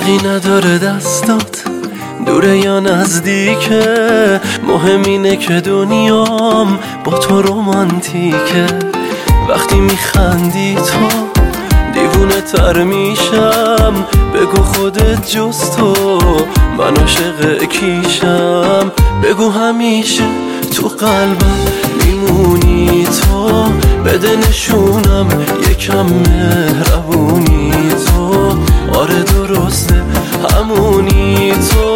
فرقی نداره دستات دوره یا نزدیکه، مهم اینه که دنیام با تو رومانتیکه. وقتی میخندی تو دیوونه تر میشم، بگو خودت جز تو من عاشق کیشم. بگو همیشه تو قلبم میمونی تو، بده نشونم یکم مهربونی تو. آره درسته همونی تو،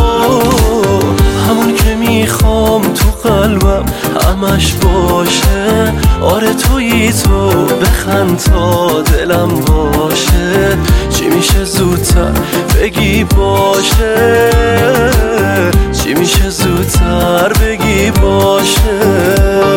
همون که میخوام تو قلبم همش باشه. آره تویی تو، بخند تا دلم باشه. چی میشه زودتر بگی باشه، چی میشه زودتر بگی باشه.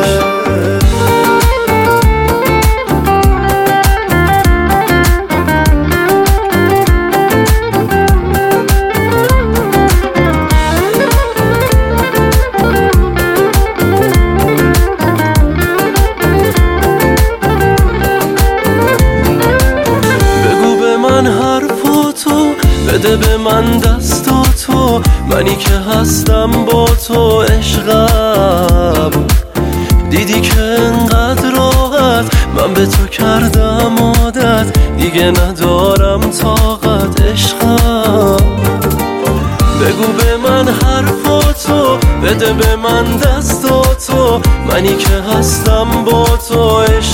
بده به من دستاتو، منی که هستم با تو عشقم. دیدی که انقدر راحت من به تو کردم عادت، دیگه ندارم طاقت عشقم. بگو به من حرفاتو، بده به من دستاتو، منی که هستم با تو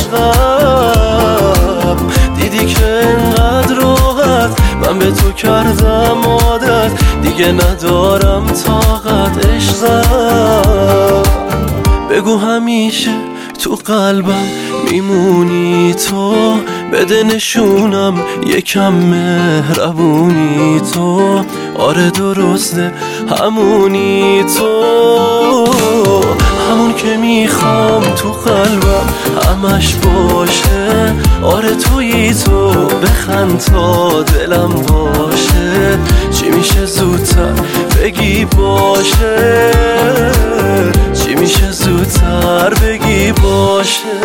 عشقم. دیدی که انقدر راحت من به تو کردم عادت، دیگه ندارم طاقت عشقم. بگو همیشه تو قلبم میمونی تو، بده نشونم یکم مهربونی تو. آره درسته همونی تو، همون که میخوام تو قلبم همش باشه. آره تویی تو، بخند تا دلم باشه. چی میشه زودتر بگی باشه، چی میشه زودتر بگی باشه.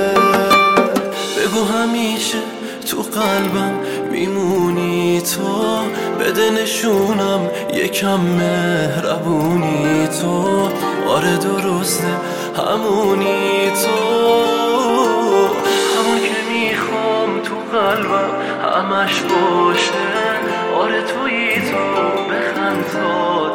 بگو همیشه تو قلبم میمونی تو، بده نشونم یکم مهربونی تو. آره درسته همونی تو، همون که میخوام تو قلبم همش باشه. آره تویی تو، بخند تا